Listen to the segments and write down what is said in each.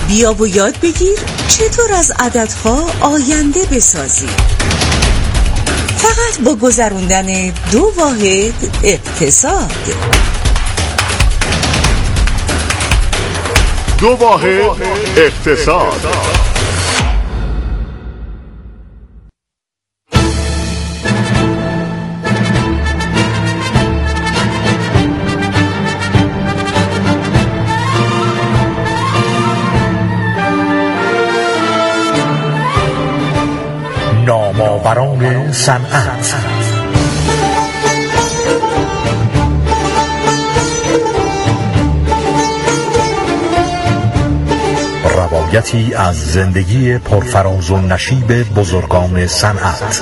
بیا و یاد بگیر چطور از عددها آینده بسازی. فقط با گذروندن 2 واحد اقتصاد. 2 واحد اقتصاد. نامآوران صنعت. روایتی از زندگی پرفراز و نشیب بزرگان صنعت.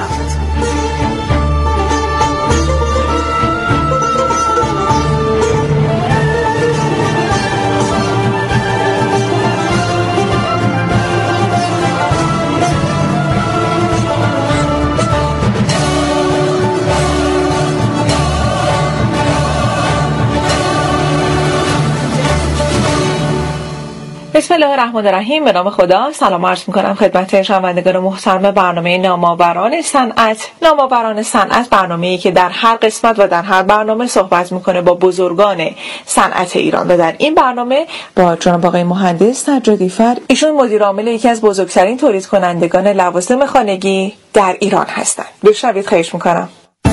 بسم الله الرحمن الرحیم. به نام خدا. سلام عرض میکنم خدمت شنوندگان محترم برنامه نامآوران صنعت. نامآوران صنعت برنامه‌ای که در هر قسمت و در هر برنامه صحبت میکنه با بزرگان صنعت ایران و در این برنامه با جناب آقای مهندس سجادی فر، ایشون مدیر عامل یکی از بزرگترین تولید کنندگان لوازم خانگی در ایران هستند. بشنوید خواهش میکنم.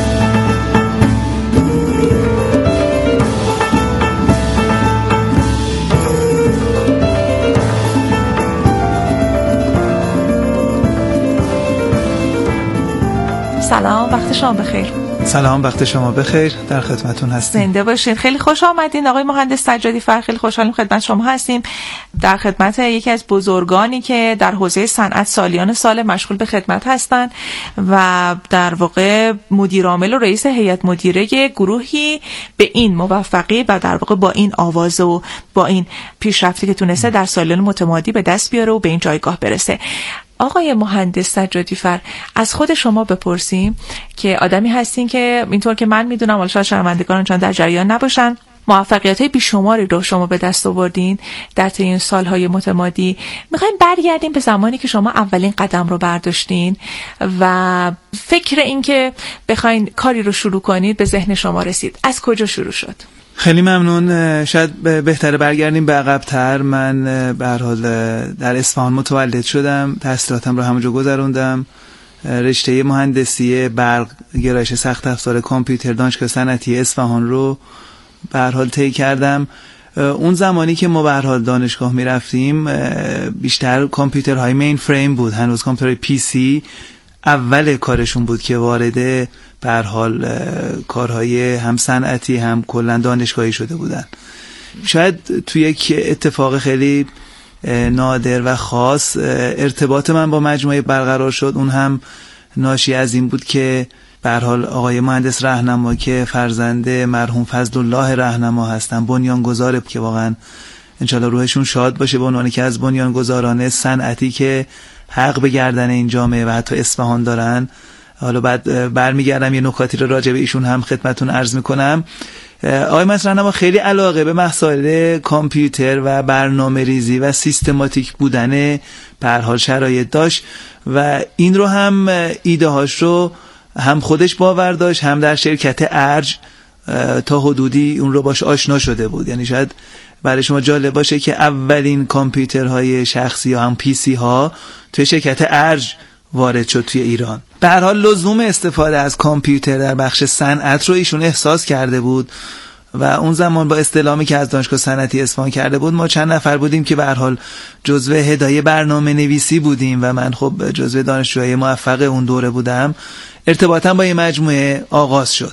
سلام، وقت شما بخیر. سلام، وقت شما بخیر. در خدمتون هستیم. زنده باشین. خیلی خوش آمدین آقای مهندس سجادی فر. خیلی خوشحالیم خدمت شما هستیم. در خدمت یکی از بزرگانی که در حوزه صنعت سالیان سال مشغول به خدمت هستند و در واقع مدیر عامل و رئیس هیئت مدیره گروهی به این موفقی و در واقع با این آواز و با این پیشرفتی که تونسته در سالیان متمادی به دست بیاره و به این جایگاه برسه. آقای مهندس سجادی فر، از خود شما بپرسیم که آدمی هستین که اینطور که من میدونم، حالا شاید شنوندگان چون در جریان نباشن، موفقیت‌های بیشماری رو شما به دست آوردین در طی این سال‌های متمادی. می‌خوایم برگردیم به زمانی که شما اولین قدم رو برداشتین و فکر این که بخواین کاری رو شروع کنید به ذهن شما رسید. از کجا شروع شد؟ خیلی ممنون. شاید بهتره برگردیم به عقب‌تر. من به هر حال در اصفهان متولد شدم، تحصیلاتم رو همونجا گذروندم. رشته مهندسی برق گرایش سخت افزار کامپیوتر دانشگاه صنعتی اصفهان رو به هر حال طی کردم. اون زمانی که ما به هر حال دانشگاه میرفتیم بیشتر کامپیوترهای مین فریم بود، هنوز کامپیوترهای پی سی اول کارشون بود که وارد به هر حال کارهای هم صنعتی هم کلا دانشگاهی شده بودن. شاید توی یک اتفاق خیلی نادر و خاص ارتباط من با مجموعه برقرار شد. اون هم ناشی از این بود که به هر حال آقای مهندس رهنما که فرزند مرحوم فضل الله رهنما هستن، بنیانگذار که واقعا انشالله روحشون شاد باشه، به عنوان که از بنیانگذاران صنعتی که حق به گردن این جامعه و حتی اصفهان دارن. حالا بعد برمیگردم یه نکاتی رو راجع به ایشون هم خدمتون عرض میکنم. آقای مهندس رهنما خیلی علاقه به مسائل کامپیوتر و برنامه ریزی و سیستماتیک بودن به هر حال شرایط داشت و این رو هم ایده هاش رو هم خودش باور داشت، هم در شرکت ارج تا حدودی اون رو باش آشنا شده بود. یعنی شاید برای شما جالب باشه که اولین کامپیوترهای شخصی هم پی سی ها توی شرکت ارج وارد شد توی ایران. به هر حال لزوم استفاده از کامپیوتر در بخش صنعت رو ایشون احساس کرده بود و اون زمان با استعلامی که از دانشگاه صنعتی اصفهان کرده بود، ما چند نفر بودیم که به هر حال جزو هدایه برنامه نویسی بودیم و من خب جزو دانشجوهای موفق اون دوره بودم. ارتباطم با این مجموعه آغاز شد.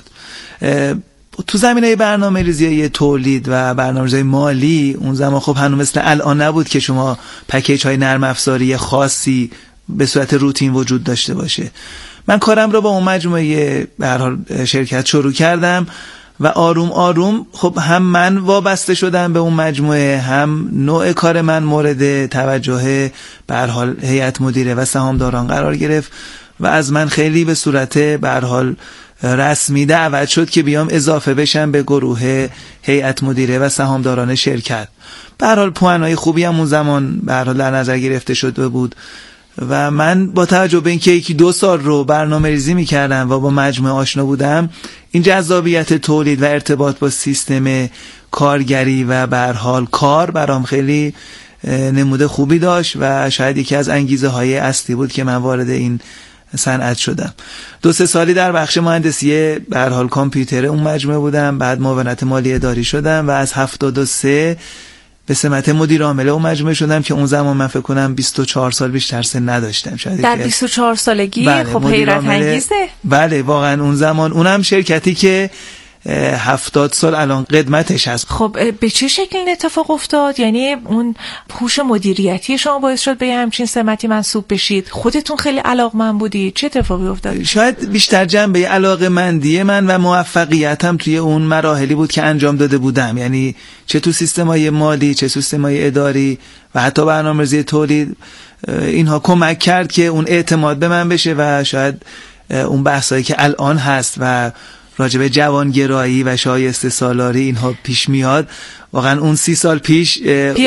تو زمینه برنامه ریزی تولید و برنامه‌ریزی مالی اون زمان خب هنوز مثل الان نبود که شما پکیج های نرم افزاری خاصی به صورت روتین وجود داشته باشه. من کارم رو با اون مجموعه به هر حال شرکت شروع کردم و آروم آروم خب هم من وابسته شدم به اون مجموعه، هم نوع کار من مورد توجه به هر حال هیئت مدیره و سهامداران قرار گرفت و از من خیلی به صورت به هر حال رسمی دعوت شد که بیام اضافه بشم به گروه هیئت مدیره و سهامداران شرکت. به هر حال پوانای خوبی هم اون زمان به هر حال در نظر گرفته شده بود و من با توجه به اینکه 1-2 سال رو برنامه‌ریزی می‌کردم و با مجموعه آشنا بودم، این جذابیت تولید و ارتباط با سیستم کارگری و به هر حال کار برام خیلی نمود خوبی داشت و شاید یکی از انگیزه‌های اصلی بود که من وارد این صنعت شدم. 2-3 سالی در بخش مهندسی به هر حال کامپیوتر اون مجموعه بودم، بعد معاونت مالی اداری شدم و از 73 به سمت مدیر عامل اون مجموعه شدم که اون زمان من فکر کنم 24 سال بیشتر سن نداشتم. شاید در 24 سالگی؟ بله، خب حیرت انگیزه. بله واقعا اون زمان، اونم شرکتی که 70 سال الان قدمتش هست. خب به چه شکل این اتفاق افتاد؟ یعنی اون هوش مدیریتی شما باعث شد به همچین سمتی منصوب بشید؟ خودتون خیلی علاقه‌مند بودید؟ چه اتفاقی افتاد؟ شاید بیشتر جنبه علاقه‌مندی من و موفقیتم توی اون مراحلی بود که انجام داده بودم، یعنی چه تو سیستم‌های مالی، چه سیستم‌های اداری و حتی برنامه‌ریزی تولید. اینها کمک کرد که اون اعتماد به من بشه و شاید اون بحثایی که الان هست و راجب جوانگرایی و شایسته سالاری اینها پیش میاد، واقعا اون 30 سال پیش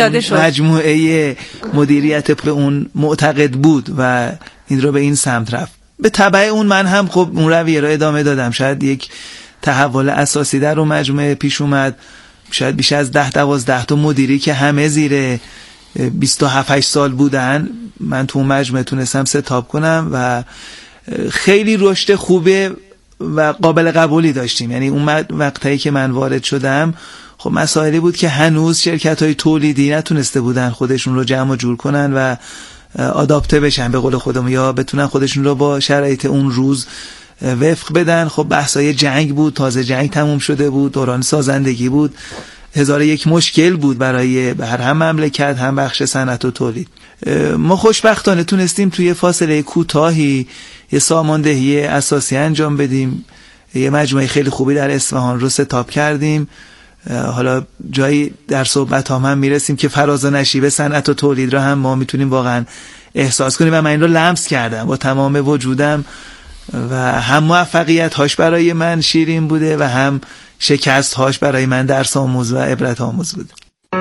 مجموعه مدیریت به اون معتقد بود و این رو به این سمت رفت. به تبع اون من هم خب اون رویه رو ادامه دادم. شاید یک تحول اساسی در اون مجموعه پیش اومد، شاید بیش از 10-12 تا مدیری که همه زیر 27-8 سال بودن من تو اون مجموعه تونستم ستاپ کنم و خیلی رشد خوبه و قابل قبولی داشتیم. یعنی اون وقتی که من وارد شدم خب مسائلی بود که هنوز شرکت‌های تولیدی نتونسته بودن خودشون رو جمع و جور کنن و آداپته بشن به قول خودم، یا بتونن خودشون رو با شرایط اون روز وفق بدن. خب بحثای جنگ بود، تازه جنگ تموم شده بود، دوران سازندگی بود، 1001 مشکل بود برای هم مملکت هم بخش صنعت و تولید. ما خوشبختانه تونستیم توی فاصله کوتاهی یه ساماندهی اساسی انجام بدیم، یه مجموعه خیلی خوبی در اصفهان رو ستاپ کردیم. حالا جایی در صحبت هم میرسیم که فراز و نشیب صنعت و تولید رو هم ما میتونیم واقعا احساس کنیم و من این رو لمس کردم با تمام وجودم و هم موفقیت هاش برای من شیرین بوده و هم شکست هاش برای من درس آموز و عبرت آموز بوده.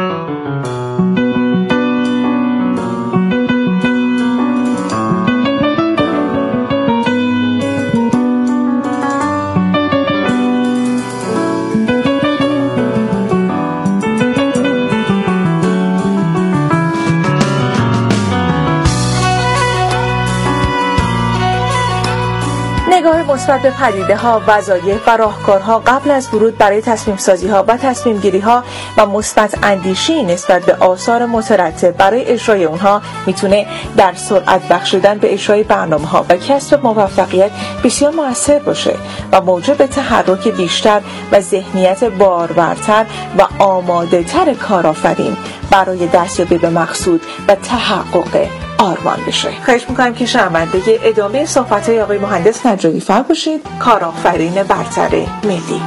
نگاه مثبت به پدیده‌ها، وظایف و راهکارها قبل از ورود برای تصمیم سازی‌ها و تصمیم گیری‌ها و مثبت اندیشی نسبت به آثار مترتب برای اجرای اونها میتونه در سرعت بخشیدن به اجرای برنامه‌ها و کسب موفقیت بسیار مؤثر باشه و موجب تحرک بیشتر و ذهنیت بارورتر و آماده‌تر کارآفرین برای دستیابی به مقصود و تحقق آرمان بشه. خواهش میکنم که شنونده ادامه صحبت‌های آقای مهندس نجاری فر باشید، کارآفرین برتر ملی.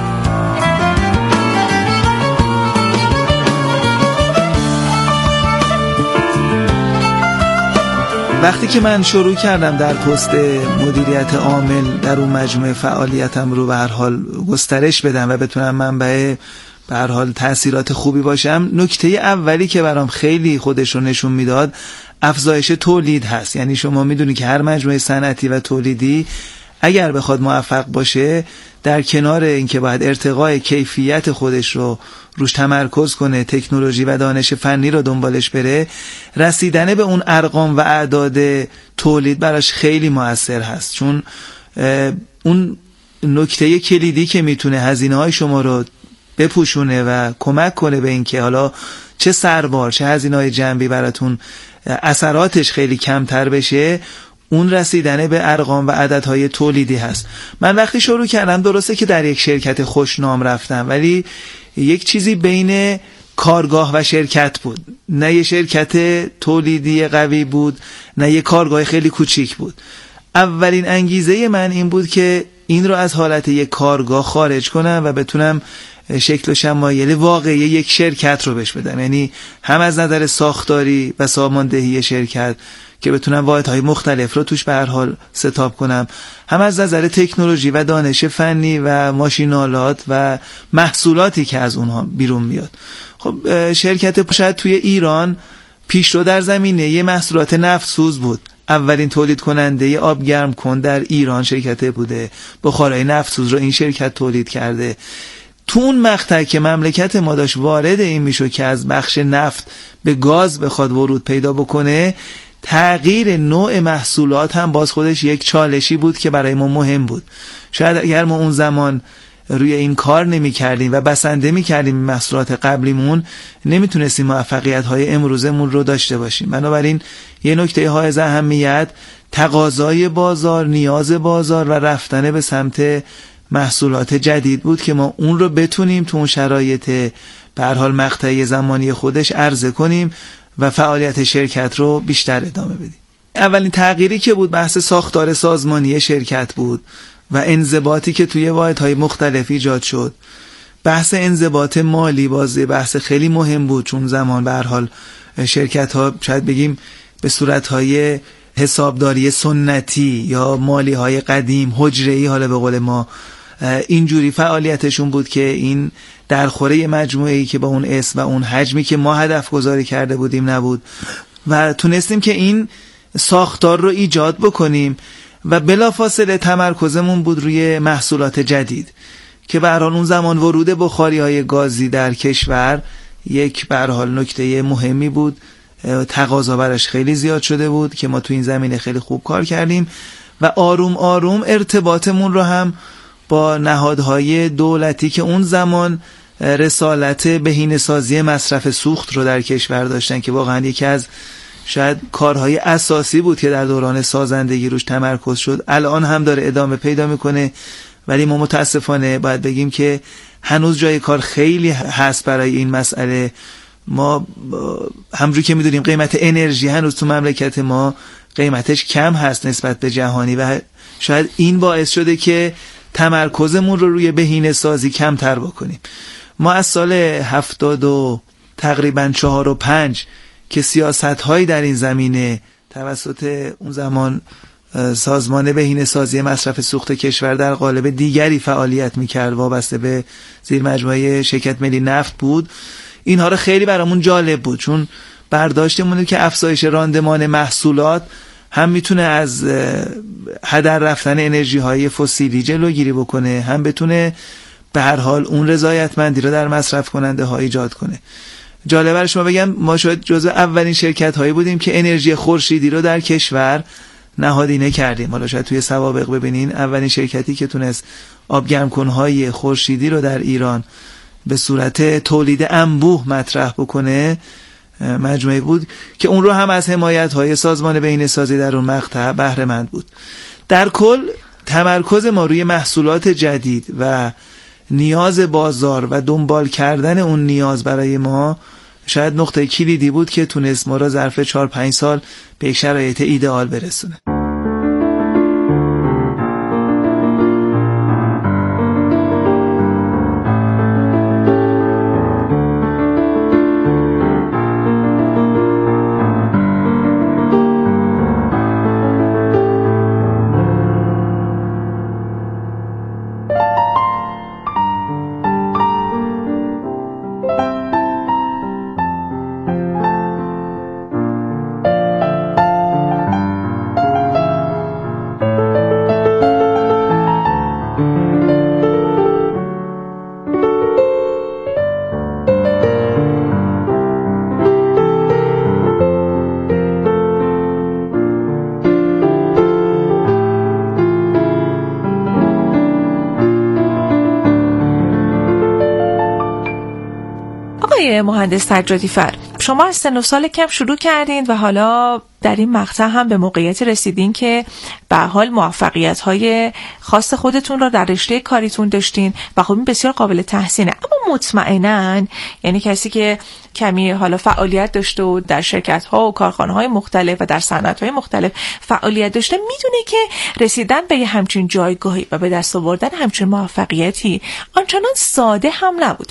وقتی که من شروع کردم در پست مدیریت عامل در اون مجموعه فعالیتم رو به هر حال گسترش بدم و بتونم منبع به هر حال تأثیرات خوبی باشم، نکته اولی که برام خیلی خودش رو نشون میداد افزایش تولید هست. یعنی شما میدونی که هر مجموعه صنعتی و تولیدی اگر بخواد موفق باشه، در کنار اینکه باید ارتقای کیفیت خودش رو روش تمرکز کنه، تکنولوژی و دانش فنی رو دنبالش بره، رسیدن به اون ارقام و اعداد تولید براش خیلی مؤثر هست. چون اون نکته کلیدی که میتونه هزینه‌های شما رو بپوشونه و کمک کنه به اینکه حالا چه سربار چه هزینه‌های جنبی براتون اثراتش خیلی کمتر بشه، اون رسیدن به ارقام و عددهای تولیدی هست. من وقتی شروع کردم درسته که در یک شرکت خوشنام رفتم، ولی یک چیزی بین کارگاه و شرکت بود. نه یه شرکت تولیدی قوی بود، نه یه کارگاه خیلی کوچیک بود. اولین انگیزه من این بود که این رو از حالت یک کارگاه خارج کنم و بتونم شکل و شمایل واقعی یک شرکت رو بهش بدم. یعنی هم از نظر ساختاری و ساماندهی شرکت که بتونم واحدهای مختلف رو توش به هر حال ستاب کنم، هم از نظر تکنولوژی و دانش فنی و ماشینالات و محصولاتی که از اونها بیرون میاد. خب شرکت شاید توی ایران پیشرو در زمینه یه محصولات نفت‌سوز بود. اولین تولید کننده آب گرم کن در ایران شرکت بوده، بخارای نفت‌سوز رو این شرکت تولید کرده. تو اون مقطع که مملکت ما داشت وارد این میشد که از بخش نفت به گاز بخواد ورود پیدا بکنه، تغییر نوع محصولات هم باز خودش یک چالشی بود که برای ما مهم بود. شاید اگر ما اون زمان روی این کار نمی کردیم و بسنده می کردیم محصولات قبلیمون، نمیتونستیم موفقیت های امروزمون رو داشته باشیم. بنابراین یه نکته حائز اهمیت تقاضای بازار، نیاز بازار و رفتن به سمت محصولات جدید بود که ما اون رو بتونیم تو اون شرایط به هر حال مقطعی زمانی خودش عرضه کنیم و فعالیت شرکت رو بیشتر ادامه بدیم. اولین تغییری که بود بحث ساختار سازمانی شرکت بود و انضباطی که توی واحدهای مختلف ایجاد شد. بحث انضباط مالی بازی بحث خیلی مهم بود، چون زمان به هر حال شرکت ها شاید بگیم به صورتهای حسابداری سنتی یا مالی های قدیم حجره‌ای، حالا به قول ما اینجوری فعالیتشون بود که این در خوره مجموعه‌ای که با اون اسم و اون حجمی که ما هدف گذاری کرده بودیم نبود و تونستیم که این ساختار رو ایجاد بکنیم و بلافاصله تمرکزمون بود روی محصولات جدید که به هر حال اون زمان ورود بخاری‌های گازی در کشور یک به هر حال نکته مهمی بود، تقاضا براش خیلی زیاد شده بود که ما تو این زمینه خیلی خوب کار کردیم و آروم آروم ارتباطمون رو هم با نهادهای دولتی که اون زمان رسالت بهینه‌سازی مصرف سوخت رو در کشور داشتن که واقعا یکی از شاید کارهای اساسی بود که در دوران سازندگی روش تمرکز شد، الان هم داره ادامه پیدا میکنه، ولی ما متاسفانه باید بگیم که هنوز جای کار خیلی هست برای این مسئله. ما همونجوری که میدونیم قیمت انرژی هنوز تو مملکت ما قیمتش کم هست نسبت به جهانی و شاید این باعث شده که تمرکزمون رو روی بهینه‌سازی کمتر بکنیم. ما از سال 70 تقریبا 4 و 5 که سیاست‌هایی در این زمینه توسط اون زمان سازمان بهینه‌سازی مصرف سوخت کشور در قالب دیگری فعالیت می‌کرد وابسته به زیر مجموعه شرکت ملی نفت بود، اینها رو خیلی برامون جالب بود، چون برداشتمونه که افزایش راندمان محصولات هم میتونه از هدر رفتن انرژی های فسیلی جلوگیری بکنه، هم بتونه به هر حال اون رضایتمندی رو در مصرف کننده ها ایجاد کنه. جالبه برای شما بگم ما شاید جزو اولین شرکت هایی بودیم که انرژی خورشیدی رو در کشور نهادینه کردیم. حالا شاید توی سوابق ببینین اولین شرکتی که تونست آبگرمکن‌های خورشیدی رو در ایران به صورت تولید انبوه مطرح بکنه مجموعه بود که اون رو هم از حمایت‌های سازمان بهینه‌سازی در اون مقطع بهره مند بود. در کل تمرکز ما روی محصولات جدید و نیاز بازار و دنبال کردن اون نیاز برای ما شاید نقطه کلیدی بود که تونست ما را ظرف 4-5 سال به یک شرایط ایدئال برسونه. مهندس سجادی فر، شما از سن و سال کم شروع کردین و حالا در این مقطع هم به موقعیت رسیدین که به حال موفقیت‌های خاص خودتون رو در رشته کاریتون داشتین و خب این بسیار قابل تحسینه. اما مطمئناً یعنی کسی که کمی حالا فعالیت داشته و در شرکت‌ها و کارخانه‌های مختلف و در صنعت‌های مختلف فعالیت داشته میدونه که رسیدن به یه همچین جایگاهی و به دست آوردن همچین موفقیتی آنچنان ساده هم نبوده.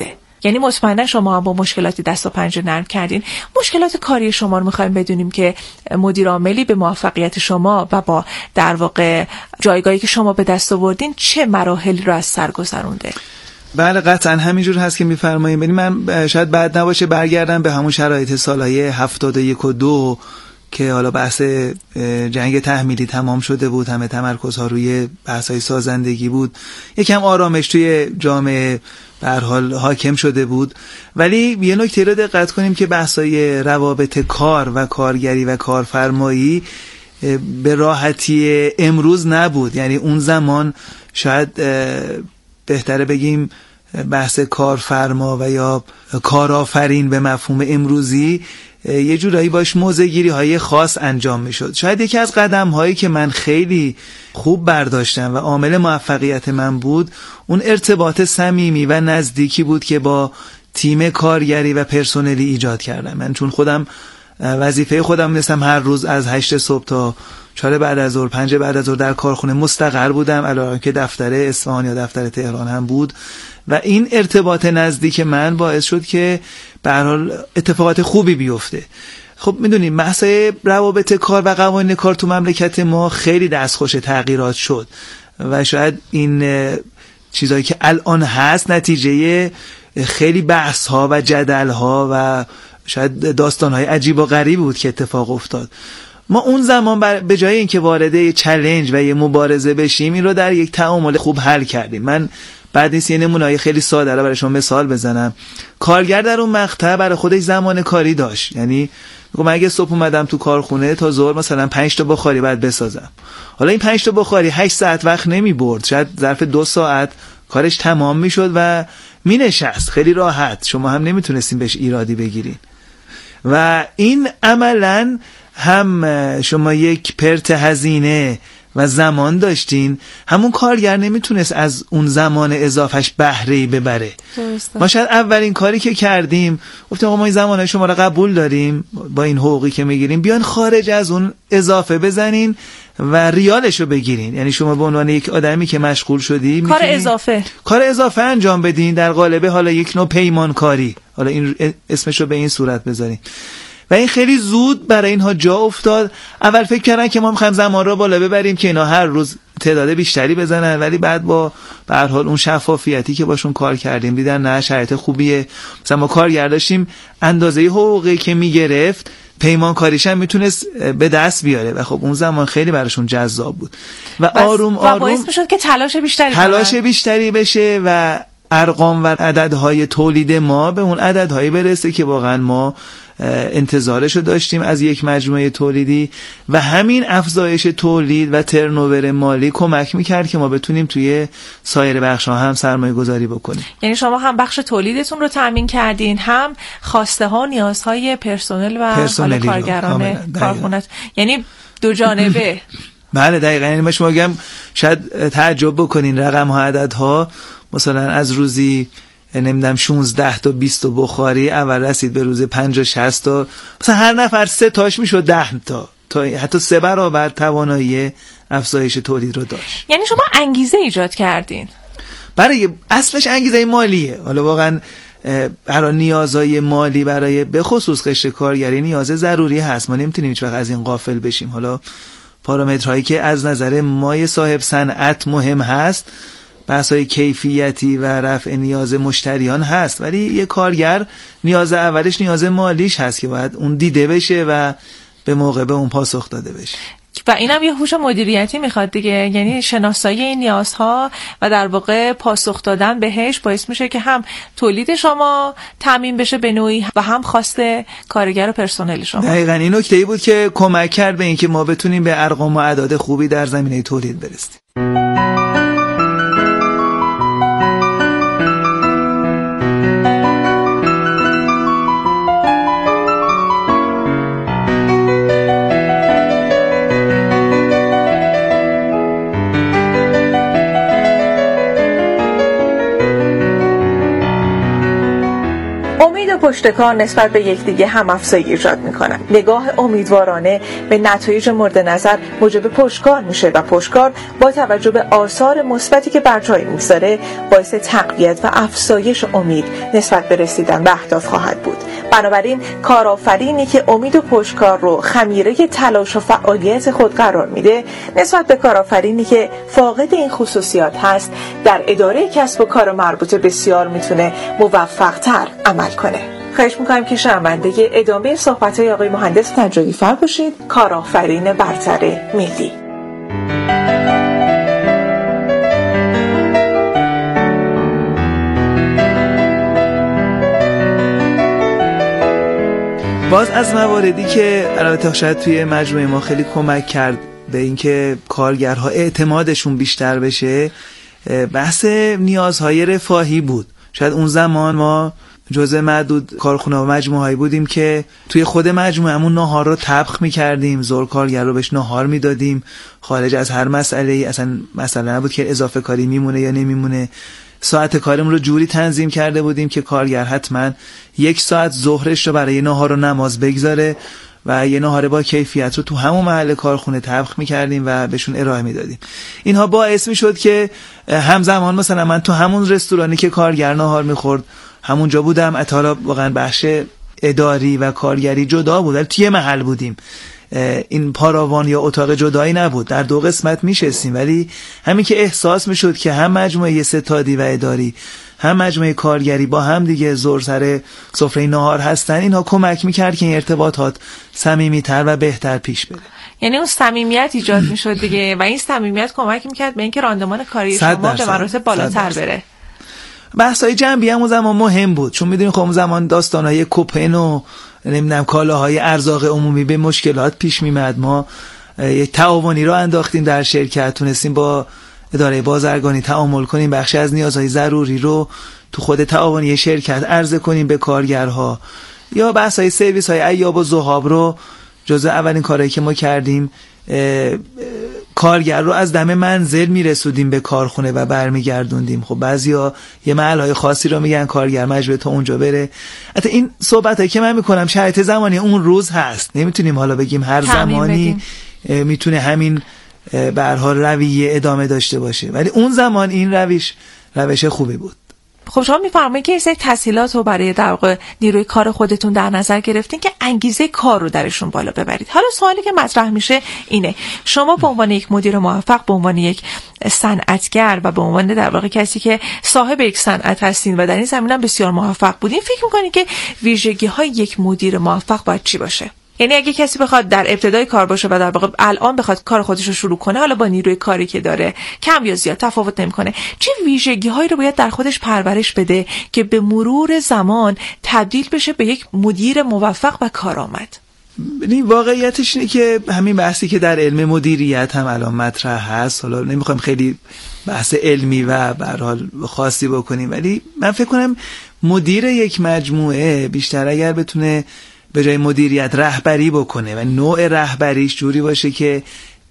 یعنی مطمئنا شما هم با مشکلاتی دست و پنجه نرم کردین. مشکلات کاری شما رو می‌خوایم بدونیم که مدیر عاملی به موفقیت شما و با در واقع جایگاهی که شما به دست آوردین چه مراحلی رو از سر گذرونده. بله قطعا همینجور هست که میفرمایید. ولی من شاید بعد نباشه برگردم به همون شرایط سالهای 71 و 2 که حالا بحث جنگ تحمیلی تمام شده بود، همه تمرکزها روی بحث‌های سازندگی بود، یکم آرامش توی جامعه به هر حال حاکم شده بود. ولی یه نکته رو دقت کنیم که بحث‌های روابط کار و کارگری و کارفرمایی به راحتی امروز نبود. یعنی اون زمان شاید بهتره بگیم بحث کارفرما و یا کارآفرین به مفهوم امروزی یه جورایی باش موضع‌گیری های خاص انجام میشد. شاید یکی از قدم هایی که من خیلی خوب برداشتم و عامل موفقیت من بود اون ارتباط صمیمی و نزدیکی بود که با تیم کارگری و پرسنلی ایجاد کردم. من چون خودم وظیفه خودم نستم هر روز از 8 صبح تا 4 بعد از ظهر 5 بعد از ظهر در کارخونه مستقر بودم، علاوه که دفتر اصفهان یا دفتر تهران هم بود و این ارتباط نزدیک من باعث شد که به هر حال اتفاقات خوبی بیفته. خب میدونید مسائل روابط کار و قوانین کار تو مملکت ما خیلی دستخوش تغییرات شد و شاید این چیزایی که الان هست نتیجه خیلی بحث ها و جدل ها و شاید داستان های عجیب و غریب بود که اتفاق افتاد. ما اون زمان به جای اینکه وارد یه چالش و یه مبارزه بشیم این رو در یک تعامل خوب حل کردیم. من بعد نیست یه نمونه‌ای خیلی ساده رو برای شما مثال بزنم. کارگر در اون مقطع برای خودش زمان کاری داشت. یعنی من اگه صبح اومدم تو کارخونه تا ظهر مثلا 5 تا بخاری باید بسازم. حالا این 5 تا بخاری 8 ساعت وقت نمی برد. شاید ظرف 2 ساعت کارش تمام میشد و می نشست خیلی راحت. شما هم نمیتونستین بهش ایرادی بگیرین. و این عملاً هم شما یک پرت هزینه و زمان داشتین، همون کارگر نمیتونست از اون زمان اضافهش بهره‌ای ببره. درسته. ما شاید اولین کاری که کردیم گفتیم آقا ما این زمانه شما رو قبول داریم با این حقوقی که میگیریم، بیان خارج از اون اضافه بزنین و ریالشو بگیرین. یعنی شما به عنوان یک آدمی که مشغول شدی کار اضافه انجام بدین در قالب حالا یک نوع پیمانکاری، حالا این اسمشو به این صورت بذارین. و این خیلی زود برای اینها جا افتاد. اول فکر کردن که ما می‌خوایم زمان رو بالا ببریم که اینا هر روز تعداد بیشتری بزنن، ولی بعد با به هر حال اون شفافیتی که باشون کار کردیم دیدن نه شرایط خوبیه. مثلا ما کارگر داشتیم اندازه حقوقی که میگرفت پیمانکاریش هم میتونست به دست بیاره و خب اون زمان خیلی براشون جذاب بود و آروم و باعث میشد که تلاش بیشتری بشه و ارقام و عددهای تولید ما به اون عددهایی برسه که واقعا ما انتظارشو داشتیم از یک مجموعه تولیدی و همین افزایش تولید و ترنوور مالی کمک میکرد که ما بتونیم توی سایر بخش‌ها هم سرمایه گذاری بکنیم. یعنی شما هم بخش تولیدتون رو تامین کردین، هم خواسته ها نیازهای پرسنل و کارگران کارخونه، یعنی دو جانبه. بله دقیقاً. یعنی من شما بگم شاید تعجب بکنین رقم ها عددها، مثلا از روزی نمیدونم 16 تا 20 تا بخاری اول رسید به روز 50 60 تا، مثلا هر نفر 3 تاش میشد 10 تا حتی 3 برابر توانایی افزایش تولید رو داشت. یعنی شما انگیزه ایجاد کردین. برای اصلش انگیزه مالیه. حالا واقعا برای نیازهای مالی برای به خصوص قشر کارگری نیاز ضروری هست، ما نمیتونیم هیچ وقت از این غافل بشیم. حالا پارامترهایی که از نظر ما صاحب صنعت مهم هست بحث‌های کیفیتی و رفع نیاز مشتریان هست، ولی یه کارگر نیاز اولش نیاز مالیش هست که باید اون دیده بشه و به موقع به اون پاسخ داده بشه. و اینم یه هوش مدیریتی میخواد دیگه، یعنی شناسایی این نیازها و در واقع پاسخ دادن بهش باعث میشه که هم تولید شما تامین بشه به نوعی و هم خواسته کارگر و پرسنل شما. دقیقاً این نکته‌ای بود که کمک کرد به اینکه ما بتونیم به ارقام و اعداد خوبی در زمینه تولید برسیم. پشتکار نسبت به یکدیگه هم افزایی ایجاد میکنن. نگاه امیدوارانه به نتایج مورد نظر موجب پشتکار میشه و پشتکار با توجه به آثار مثبتی که بر جای میگذاره باعث تقویت و افزایش امید نسبت به رسیدن به اهداف خواهد بود. بنابراین کارآفرینی که امید و پشتکار رو خمیره تلاش و فعالیت خود قرار میده نسبت به کارآفرینی که فاقد این خصوصیات هست در اداره کسب و کار مربوطه بسیار میتونه موفق‌تر عمل کنه. خواهش میکنم که شنونده ادامه صحبت‌های آقای مهندس تجاری فر باشید، کارآفرین برتر ملی. باز از مواردی که البته شاید توی مجموعه ما خیلی کمک کرد به اینکه کارگرها اعتمادشون بیشتر بشه، بحث نیازهای رفاهی بود. شاید اون زمان ما جزء معدود کارخونه و مجموعه‌ای بودیم که توی خود مجموعه‌مون ناهار رو طبخ می‌کردیم، زور کارگر رو بهش ناهار میدادیم، خارج از هر مسئله‌ای. اصلا مسئله نبود که اضافه کاری میمونه یا نمیمونه. ساعت کارمون رو جوری تنظیم کرده بودیم که کارگر حتما 1 ساعت ظهرش رو برای ناهار و نماز بگذاره و یه ناهار با کیفیت رو تو همون محل کارخونه طبخ می‌کردیم و بهشون ارائه میدادیم. اینها باعث می‌شد که همزمان مثلا من تو همون رستورانی که کارگر ناهار می‌خورد همونجا بودم. اطلاع واقعا بخش اداری و کارگری جدا بود، ولی توی محل بودیم. این پاراوان یا اتاق جدایی نبود، در 2 قسمت میشستیم. ولی همین که احساس میشد که هم مجموعه ستادی و اداری هم مجموعه کارگری با هم دیگه زور سر سفره ناهار هستن، اینها کمک میکرد که این ارتباطات صمیمیتر و بهتر پیش بره. یعنی اون صمیمیت ایجاد میشد دیگه و این صمیمیت کمک میکرد به اینکه راندمان کاری شما به مراتب بالاتر بره. بحث‌های جنبی هم اون زمان مهم بود، چون میدونید خب اون زمان داستان‌های کوپن و نمیدونم کالاهای ارزاق عمومی به مشکلات پیش میمد. ما یک تعاونی رو انداختیم در شرکت، تونستیم با اداره بازرگانی تعامل کنیم، بخشی از نیازهای ضروری رو تو خود تعاونی شرکت عرضه کنیم به کارگرها. یا بحث‌های سرویس‌های ایاب و ذهاب رو جزء اولین کارهایی که ما کردیم، کارگر رو از دم منزل میرسودیم به کارخونه و برمیگردوندیم. خب بعضیا یه محلهای خاصی رو میگن کارگر مجبور تا اونجا بره. حتی این صحبتایی که من میکنم شرایط زمانی اون روز هست، نمیتونیم حالا بگیم هر زمانی میتونه همین به هر حال رویه ادامه داشته باشه، ولی اون زمان این روش خوبی بود. خب شما میفرمایید که این سری تسهیلات رو برای در واقع نیروی کار خودتون در نظر گرفتین که انگیزه کار رو درشون بالا ببرید. حالا سوالی که مطرح میشه اینه، شما به عنوان یک مدیر موفق، به عنوان یک صنعتگر و به عنوان در واقع کسی که صاحب یک صنعت هستین و در این زمینه بسیار موفق بودین، فکر میکنید که ویژگی‌های یک مدیر موفق باید چی باشه؟ یعنی اگه کسی بخواد در ابتدای کار باشه و در واقع الان بخواد کار خودش رو شروع کنه، حالا با نیروی کاری که داره کم یا زیاد تفاوت نمیکنه، چه ویژگی‌هایی رو باید در خودش پرورش بده که به مرور زمان تبدیل بشه به یک مدیر موفق و کارآمد؟ ببین واقعیتش اینه که همین بحثی که در علم مدیریت هم الان مطرح هست، حالا نمیخوام خیلی بحث علمی و به هر حال خاصی بکنیم، ولی من فکر کنم مدیر یک مجموعه بیشتر اگر بتونه به جای مدیریت رهبری بکنه و نوع رهبریش جوری باشه که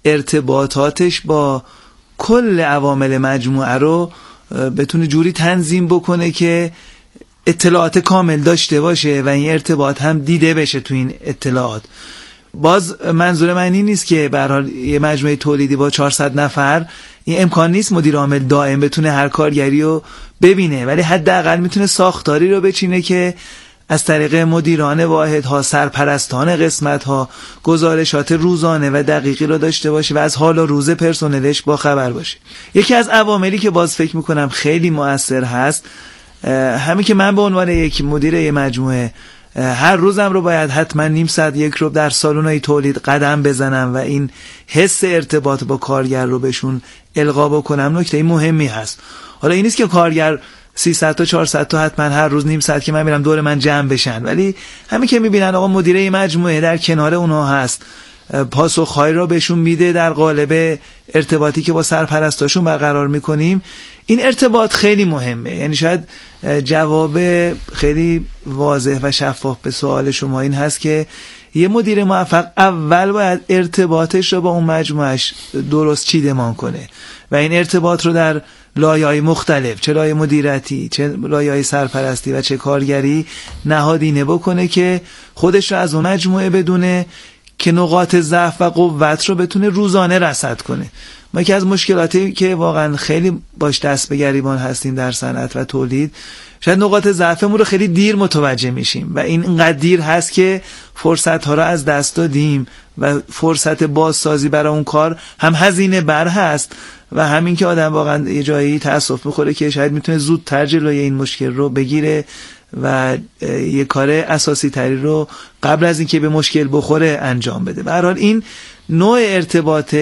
ارتباطاتش با کل عوامل مجموعه رو بتونه جوری تنظیم بکنه که اطلاعات کامل داشته باشه و این ارتباط هم دیده بشه تو این اطلاعات. باز منظور من این نیست که به هر حال یه مجموعه تولیدی با 400 نفر این امکان نیست مدیر عامل دائم بتونه هر کارگری رو ببینه، ولی حداقل میتونه ساختاری رو بچینه که از طریق مدیران واحدها، سرپرستان قسمت‌ها گزارشات روزانه و دقیقی رو داشته باشه و از حال و روز پرسنلش با خبر باشه. یکی از عواملی که باز فکر میکنم خیلی مؤثر هست، همین که من به عنوان یک مدیر یک مجموعه هر روزم رو باید حتما نیم ساعت یک رو در سالن‌های تولید قدم بزنم و این حس ارتباط با کارگر رو بهشون القا بکنم، نکته مهمی هست. حالا این نیست که کارگر 300 تا 400 تا حتما هر روز نیم ساعت که من میرم دور من جمع بشن، ولی همین که میبینن آقا مدیره مجموعه در کنار اونها هست، پاسخ‌هایی را بهشون میده در قالب ارتباطی که با سرپرستاشون برقرار میکنیم. این ارتباط خیلی مهمه. یعنی شاید جواب خیلی واضح و شفاف به سوال شما این هست که یه مدیر موفق اول باید ارتباطش رو با اون مجموعش درست چیدمان کنه و این ارتباط رو در لایه‌های مختلف، چه لایه مدیریتی، چه لایه‌های سرپرستی و چه کارگری نهادینه بکنه که خودش رو از اون مجموعه بدونه که نقاط ضعف و قوت رو بتونه روزانه رصد کنه. ما که از مشکلاتی که واقعا خیلی باش دست به گریبان هستیم در صنعت و تولید، شاید نقاط ضعفمون رو خیلی دیر متوجه میشیم و این اینقدر دیر هست که فرصت ها رو از دست دادیم و فرصت بازسازی برای اون کار هم هزینه بر هست و همین که آدم واقعا یه جایی تأسف میخوره که شاید میتونه زودتر جلوی این مشکل رو بگیره و یه کار اساسی تری رو قبل از اینکه به مشکل بخوره انجام بده. به هر حال این نوع ارتباط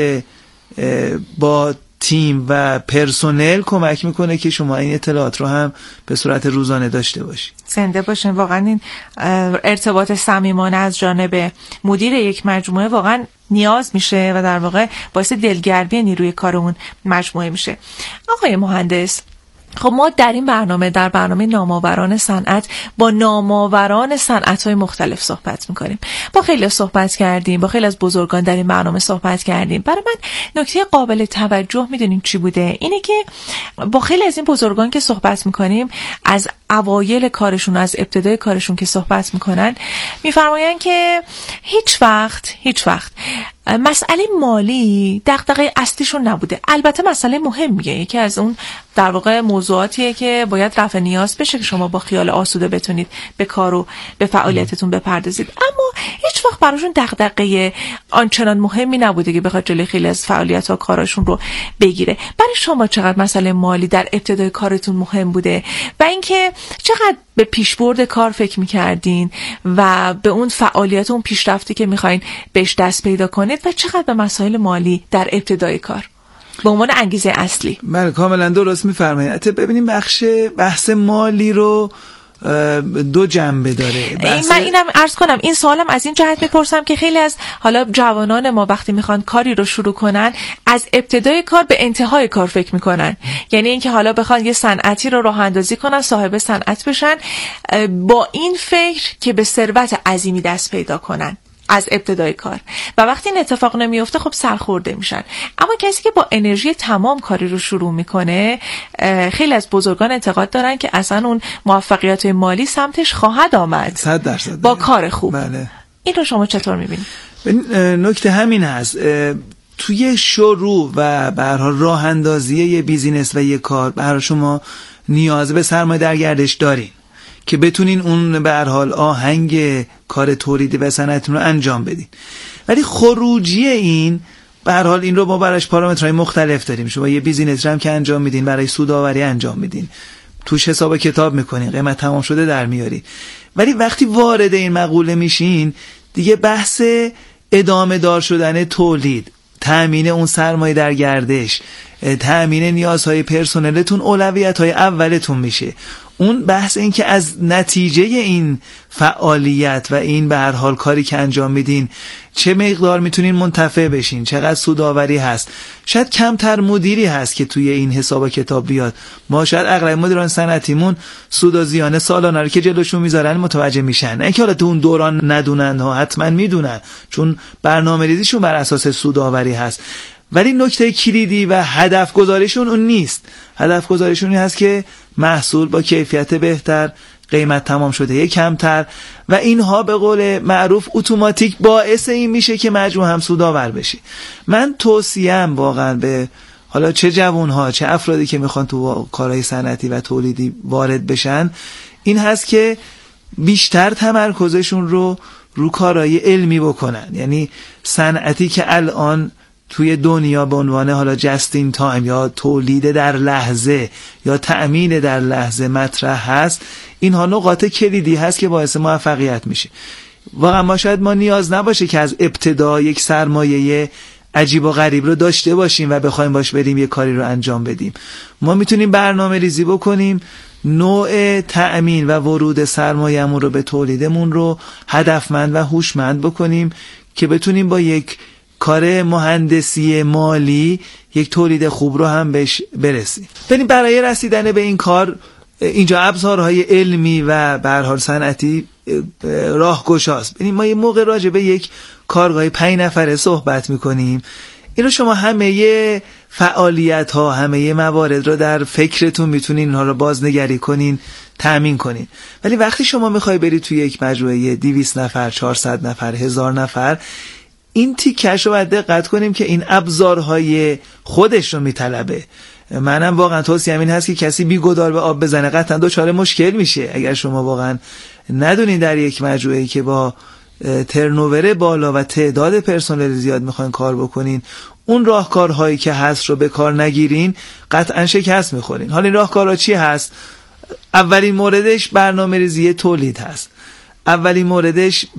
با تیم و پرسنل کمک میکنه که شما این اطلاعات رو هم به صورت روزانه داشته باشید. زنده باشین. واقعا این ارتباط صمیمانه از جانب مدیر یک مجموعه واقعا نیاز میشه و در واقع باعث دلگرمی نیروی کار اون مجموعه میشه. آقای مهندس، خب ما در این برنامه، در برنامه نامآوران صنعت، با نامآوران صنعت‌های مختلف صحبت می‌کنیم. با خیلی صحبت کردیم، با خیلی از بزرگان در این برنامه صحبت کردیم. برای من نکته قابل توجه می‌دونیم چی بوده؟ اینه که با خیلی از این بزرگان که صحبت می‌کنیم، از اوایل کارشون، از ابتدای کارشون که صحبت می‌کنن، می‌فرمایند که هیچ وقت مسئله مالی دغدغه اصلیشون نبوده. البته مسئله مهمیه، یکی از اون در واقع موضوعاتیه که باید رفع نیاز بشه که شما با خیال آسوده بتونید به کار و به فعالیتتون بپردازید، اما هیچ وقت براشون دغدغه آنچنان مهمی نبوده که بخواد جلوی خیلی از فعالیت‌ها کاراشون رو بگیره. برای شما چقدر مسئله مالی در ابتدای کارتون مهم بوده و اینکه چقدر به پیشبرد کار فکر می‌کردین و به اون فعالیت، اون پیشرفتی که می‌خواین بهش دست پیدا کنید و چقدر به مسائل مالی در ابتدای کار به عنوان انگیزه اصلی؟ بله، کاملا درست می‌فرمایید. البته ببینیم بحث مالی رو دو جنبه داره. من اینم عرض کنم، این سوالم از این جهت میپرسم که خیلی از حالا جوانان ما وقتی میخوان کاری رو شروع کنن، از ابتدای کار به انتهای کار فکر میکنن. یعنی اینکه حالا بخوان یه صنعتی رو راه اندازی کنن، صاحب صنعت بشن، با این فکر که به ثروت عظیمی دست پیدا کنن از ابتدای کار، و وقتی این اتفاق نمیفته خب سرخورده میشن. اما کسی که با انرژی تمام کاری رو شروع میکنه، خیلی از بزرگان اعتقاد دارن که اصلا اون موفقیت مالی سمتش خواهد آمد 100% با کار خوب. بله. این رو شما چطور میبینید؟ نکته همین هست، توی شروع و به هر حال راه اندازی یه بیزینس و یه کار، به هر حال شما نیاز به سرمایه در گردش دارین که بتونین اون به هر حال آهنگ کار تولیدی و صنعتتون رو انجام بدین. ولی خروجی این به هر حال این رو ما براش پارامترهای مختلف داریم. شما یه بیزینس رو هم که انجام میدین، برای سودآوری انجام میدین، توش حساب کتاب میکنین، قیمت تمام شده در میاری. ولی وقتی وارد این مقوله میشین، دیگه بحث ادامه دار شدن تولید، تأمین اون سرمایه در گردش، تأمین نیازهای پرسنلتون اولویت‌های اولتون میشه. اون بحث این که از نتیجه این فعالیت و این به هر حال کاری که انجام میدین چه مقدار میتونین منتفع بشین، چقدر سودآوری هست. شاید کمتر مدیری هست که توی این حساب کتاب بیاد. ما شاید اغلب مدیران صنعتیمون سود و زیان سالانه رو که جلوشون میذارن متوجه میشن، نه اینکه حالا تو اون دوران ندونن ها، حتما میدونن، چون برنامه‌ریزیشون بر اساس سودآوری هست. ولی نکته کلیدی و هدف گذاریشون اون نیست. هدف گذاریشون این هست که محصول با کیفیت بهتر، قیمت تمام شده کمتر، و اینها به قول معروف اتوماتیک باعث این میشه که مجموع هم سودآور بشه. من توصیه‌ام واقعا به حالا چه جوانها چه افرادی که میخوان تو کارهای صنعتی و تولیدی وارد بشن این هست که بیشتر تمرکزشون رو کارهای علمی بکنن. یعنی صنعتی که الان توی دنیا به عنوان حالا جستین تایم یا تولید در لحظه یا تأمین در لحظه مطرح هست، اینها نقاط کلیدی هست که باعث موفقیت میشه. واقعا ما شاید نیاز نباشه که از ابتدا یک سرمایه عجیب و غریب رو داشته باشیم و بخوایم باش بریم یه کاری رو انجام بدیم. ما میتونیم برنامه ریزی بکنیم، نوع تأمین و ورود سرمایه‌مون رو به تولیدمون رو هدفمند و هوشمند بکنیم که بتونیم با یک کار مهندسی مالی یک تولید خوب رو هم بهش برسیم. ببین برای رسیدن به این کار اینجا ابزارهای علمی و به هر حال صنعتی راهگشاست. ببین ما یه موقع راجع به یک کارگاه 5 نفره صحبت میکنیم، این رو شما همه فعالیت ها، همه موارد رو در فکرتون میتونین اینها رو بازنگری کنین، تأمین کنین. ولی وقتی شما میخوای بری توی یک مجموعه 200 نفر، 400 نفر، 1000 نفر، این تیکش رو باید دقت کنیم که این ابزارهای خودش رو میطلبه. منم واقعا توصیه‌ام این هست که کسی بی‌گدار به آب بزنه قطعا دچار مشکل میشه. اگر شما واقعا ندونین در یک مجموعه‌ای که با ترنوور بالا و تعداد پرسنل زیاد میخواین کار بکنین، اون راهکارهایی که هست رو به کار نگیرین، قطعا شکست میخورین. حالا این راهکارها چی هست؟ اولین موردش برنامه‌ریزی تولید هست. اولین موردش